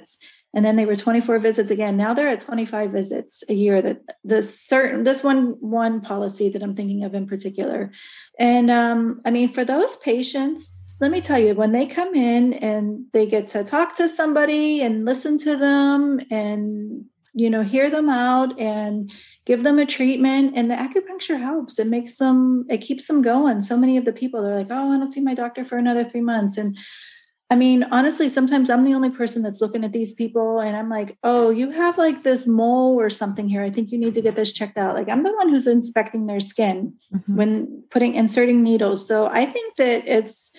And then they were twenty-four visits again. Now they're at twenty-five visits a year. That the certain, this one, one policy that I'm thinking of in particular. And um, I mean, for those patients, let me tell you, when they come in and they get to talk to somebody and listen to them and, you know, hear them out and give them a treatment, and the acupuncture helps. It makes them, it keeps them going. So many of the people, they're like, oh, I don't see my doctor for another three months. And I mean, honestly, sometimes I'm the only person that's looking at these people and I'm like, oh, you have like this mole or something here. I think you need to get this checked out. Like I'm the one who's inspecting their skin mm-hmm. when putting, inserting needles. So I think that it's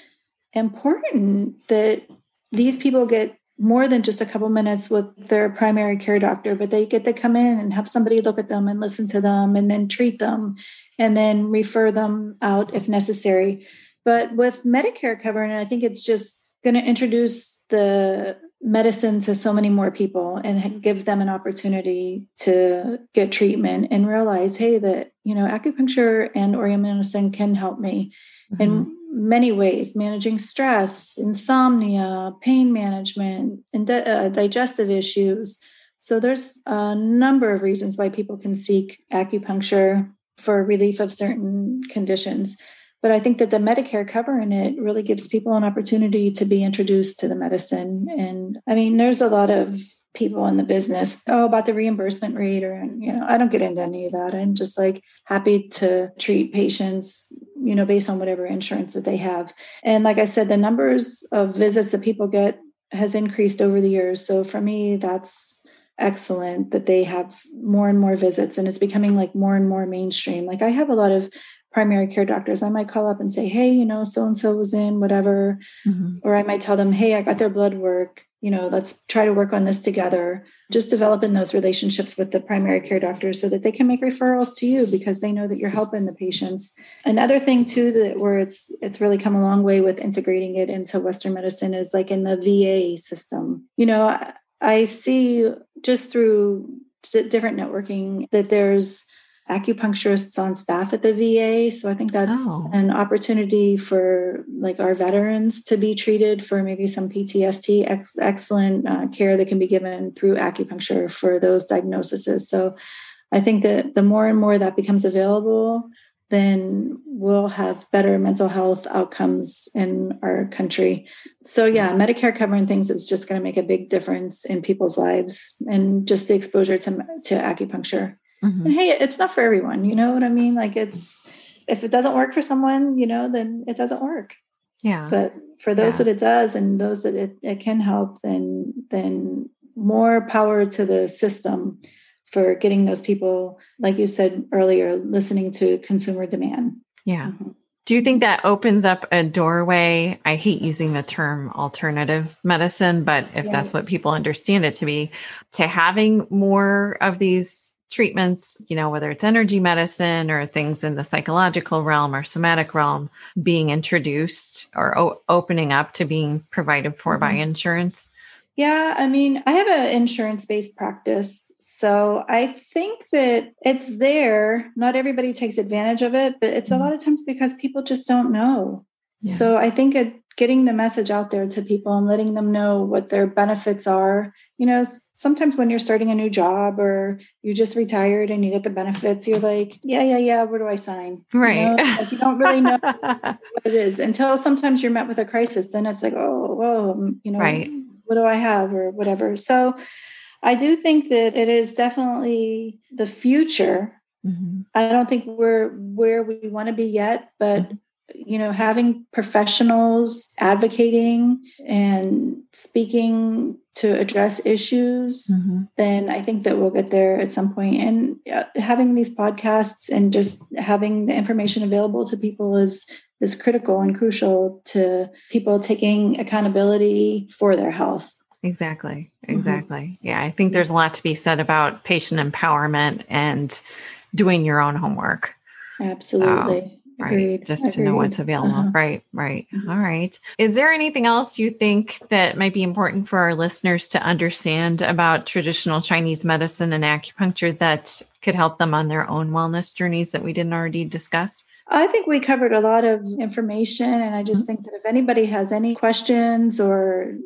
important that these people get more than just a couple minutes with their primary care doctor, but they get to come in and have somebody look at them and listen to them and then treat them and then refer them out if necessary. But with Medicare cover, and I think it's just going to introduce the medicine to so many more people and give them an opportunity to get treatment and realize, hey, that, you know, acupuncture and Oriental medicine can help me mm-hmm. in many ways, managing stress, insomnia, pain management, and di- uh, digestive issues. So there's a number of reasons why people can seek acupuncture for relief of certain conditions. But I think that the Medicare cover in it really gives people an opportunity to be introduced to the medicine. And I mean, there's a lot of people in the business, oh, about the reimbursement rate, or, you know, I don't get into any of that. I'm just like happy to treat patients, you know, based on whatever insurance that they have. And like I said, the numbers of visits that people get has increased over the years. So for me, that's excellent that they have more and more visits, and it's becoming like more and more mainstream. Like I have a lot of primary care doctors. I might call up and say, hey, you know, so-and-so was in whatever, mm-hmm. or I might tell them, hey, I got their blood work, you know, let's try to work on this together. Just developing those relationships with the primary care doctors so that they can make referrals to you because they know that you're helping the patients. Another thing too, that where it's, it's really come a long way with integrating it into Western medicine is like in the V A system. You know, I, I see just through d- different networking that there's acupuncturists on staff at the V A. So I think that's oh. an opportunity for like our veterans to be treated for maybe some P T S D, ex- excellent uh, care that can be given through acupuncture for those diagnoses. So I think that the more and more that becomes available, then we'll have better mental health outcomes in our country. So yeah, Medicare covering things is just going to make a big difference in people's lives and just the exposure to, to acupuncture. Mm-hmm. And hey, it's not for everyone. You know what I mean? Like it's, if it doesn't work for someone, you know, then it doesn't work. Yeah. But for those yeah. that it does and those that it, it can help, then, then more power to the system for getting those people, like you said earlier, listening to consumer demand. Yeah. Mm-hmm. Do you think that opens up a doorway? I hate using the term alternative medicine, but if yeah. that's what people understand it to be, to having more of these treatments, you know, whether it's energy medicine or things in the psychological realm or somatic realm being introduced or o- opening up to being provided for mm-hmm. by insurance? Yeah. I mean, I have an insurance-based practice. So I think that it's there. Not everybody takes advantage of it, but it's mm-hmm. a lot of times because people just don't know. Yeah. So I think it, getting the message out there to people and letting them know what their benefits are. You know, sometimes when you're starting a new job or you just retired and you get the benefits, you're like, yeah, yeah, yeah, where do I sign? Right. You know? Like you don't really know what it is until sometimes you're met with a crisis. Then it's like, oh, whoa, you know, right. what do I have or whatever. So I do think that it is definitely the future. Mm-hmm. I don't think we're where we want to be yet, but mm-hmm. you know, having professionals advocating and speaking to address issues, mm-hmm. then I think that we'll get there at some point. And uh, having these podcasts and just having the information available to people is is critical and crucial to people taking accountability for their health. Exactly. Exactly. Mm-hmm. Yeah. I think there's a lot to be said about patient empowerment and doing your own homework. Absolutely. So, Agreed. Right. Just Agreed. to know what's available. Uh-huh. Right. Right. Mm-hmm. All right. Is there anything else you think that might be important for our listeners to understand about traditional Chinese medicine and acupuncture that could help them on their own wellness journeys that we didn't already discuss? I think we covered a lot of information. And I just mm-hmm. think that if anybody has any questions or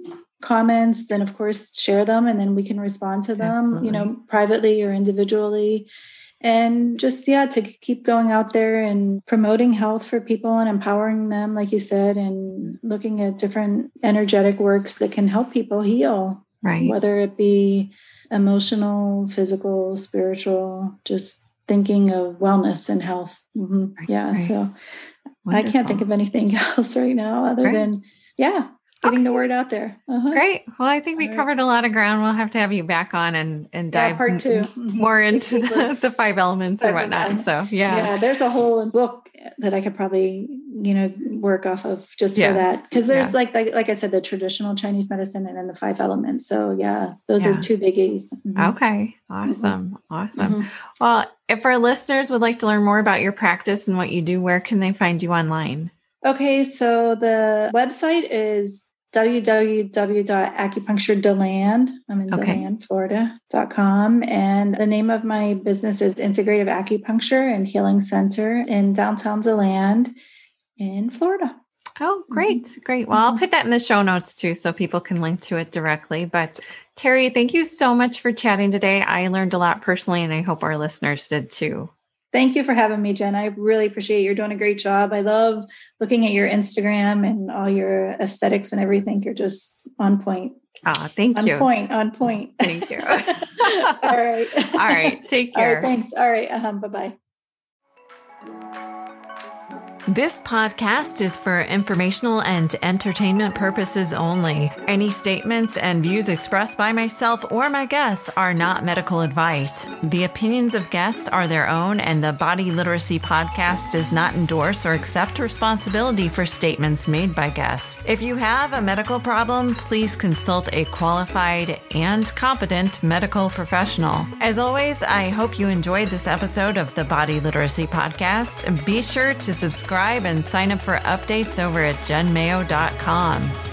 comments, then of course share them and then we can respond to them, Absolutely. you know, privately or individually. And just, yeah, to keep going out there and promoting health for people and empowering them, like you said, and looking at different energetic works that can help people heal, right? Whether it be emotional, physical, spiritual, just thinking of wellness and health. Mm-hmm. Right, yeah. Right. So Wonderful. I can't think of anything else right now other right. than, yeah. Getting okay. the word out there. Uh-huh. Great. Well, I think we All covered right. a lot of ground. We'll have to have you back on and, and dive yeah, part two. m- more into the, the five elements five or whatnot. Elements. So yeah. Yeah. There's a whole book that I could probably, you know, work off of just yeah. for that. Cause there's yeah. like, like, like I said, the traditional Chinese medicine and then the five elements. So yeah, those yeah. are two biggies. Mm-hmm. Okay. Awesome. Mm-hmm. Awesome. Mm-hmm. Well, if our listeners would like to learn more about your practice and what you do, where can they find you online? Okay. So the website is w w w dot acupuncture deland, I'm in okay. Deland, Florida, dot com. And the name of my business is Integrative Acupuncture and Healing Center in downtown Deland in Florida. Oh, great. Mm-hmm. Great. Well, I'll put that in the show notes too, so people can link to it directly. But Terry, thank you so much for chatting today. I learned a lot personally, and I hope our listeners did too. Thank you for having me, Jen. I really appreciate it. You're doing a great job. I love looking at your Instagram and all your aesthetics and everything. You're just on point. Oh, thank on you. On point, on point. Thank you. All right. All right. Take care. All right, thanks. All right. Uh-huh. Bye-bye. This podcast is for informational and entertainment purposes only. Any statements and views expressed by myself or my guests are not medical advice. The opinions of guests are their own, and the Body Literacy Podcast does not endorse or accept responsibility for statements made by guests. If you have a medical problem, please consult a qualified and competent medical professional. As always, I hope you enjoyed this episode of the Body Literacy Podcast. Be sure to subscribe and sign up for updates over at jen mayo dot com.